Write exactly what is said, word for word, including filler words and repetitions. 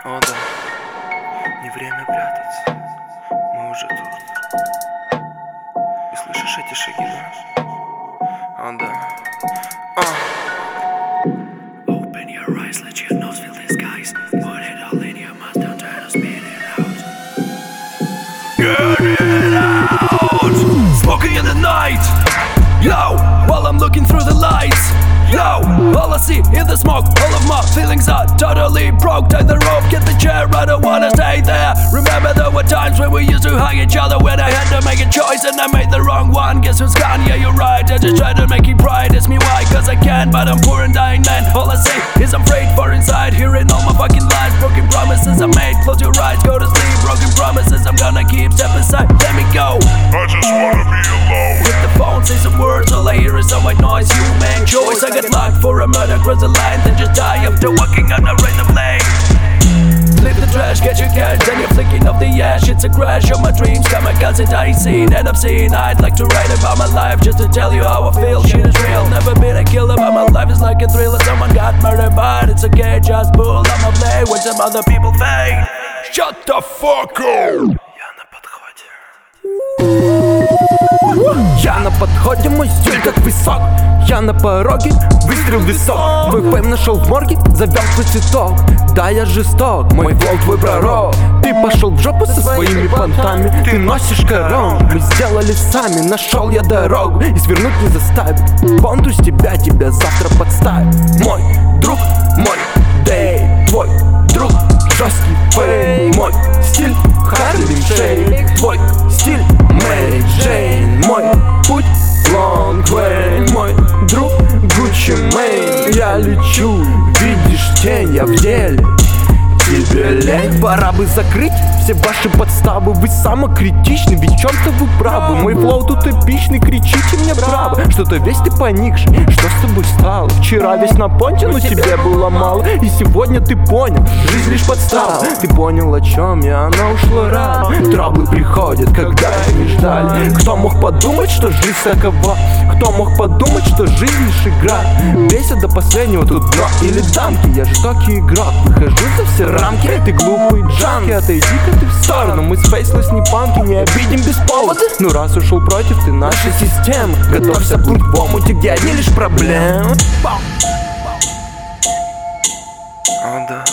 О да, не время прятаться, мы уже тут. И слышишь эти шаги, да? О да. А. Open your eyes, let your nose feel the skies. Put it all in your mouth, don't try to spit it out. Get it out. Smoking in the night. Yo, while I'm looking through the lights. Yo, all I see in the smoke, all of my feelings are totally broke. Take the rope, get the chair, I don't wanna stay there. Remember there were times when we used to hug each other, when I had to make a choice and I made the wrong one. Guess who's gone? Yeah, you're right, I just try to make it right. Ask me why, cause I can, but I'm poor and dying man. All I say is I'm afraid for inside, hearing all my fucking lies. Broken promises I made, close your eyes, go to sleep. Broken promises I'm gonna keep, step aside, let me go. I just wanna be alone. Hit the phone, say some words, all I hear is some white noise. Human choice, I got locked for a murder, cross the line, then just die after walking on a random lane. Leave the trash, get your cash, then you're flicking off the ash. It's a crash of my dreams, kamikaze dying scene. And I'm seeing I'd like to write about my life, just to tell you how I feel. Shit is real, never been a killer, but my life is like a thriller. Someone got murdered, but it's okay, just pull up my play when some other people fade. Shut the fuck up! Я на подходе. Я на подходе, мой стиль как высок. Я на пороге, выстрел в висок. Твой фейм нашел в морге, завел твой цветок. Да, я жесток, мой флоу твой пророк. Ты пошел в жопу со своими понтами. Ты носишь корону, мы сделали сами. Нашел я дорогу и свернуть не заставит. Понту с тебя, тебя завтра подставит. Мой друг, мой дэй. Твой друг, жесткий фейм. Мой стиль Харлем Шейк. Твой стиль Мэри Джейн. Мой путь Long way. Мой друг Гуччи Мэйн. Я лечу, видишь тень, я в деле. Тебе лень? Пора бы закрыть все ваши подставы. Вы самокритичны, ведь в чем-то вы правы. Мой флоу тут эпичный, кричите мне браво. Что-то весь ты поникший, что с тобой стало? Вчера весь на понте, но тебе было мало. И сегодня ты понял, жизнь лишь подстава. Ты понял, о чем я, она ушла рано. Траблы приходят, когда их не ждали. Кто мог подумать, что жизнь такова? Кто мог подумать, что жизнь лишь игра? Бейся до последнего, тут дно или дамки. Я жестокий игрок, выхожу за все рамки. Ты глупый джанки, отойди-ка ты в сторону. Мы с фейслес не панки, не обидим без повода. Ну раз ушел против ты нашей системы, готовься плыть в омуте, где одни лишь проблемы. О да.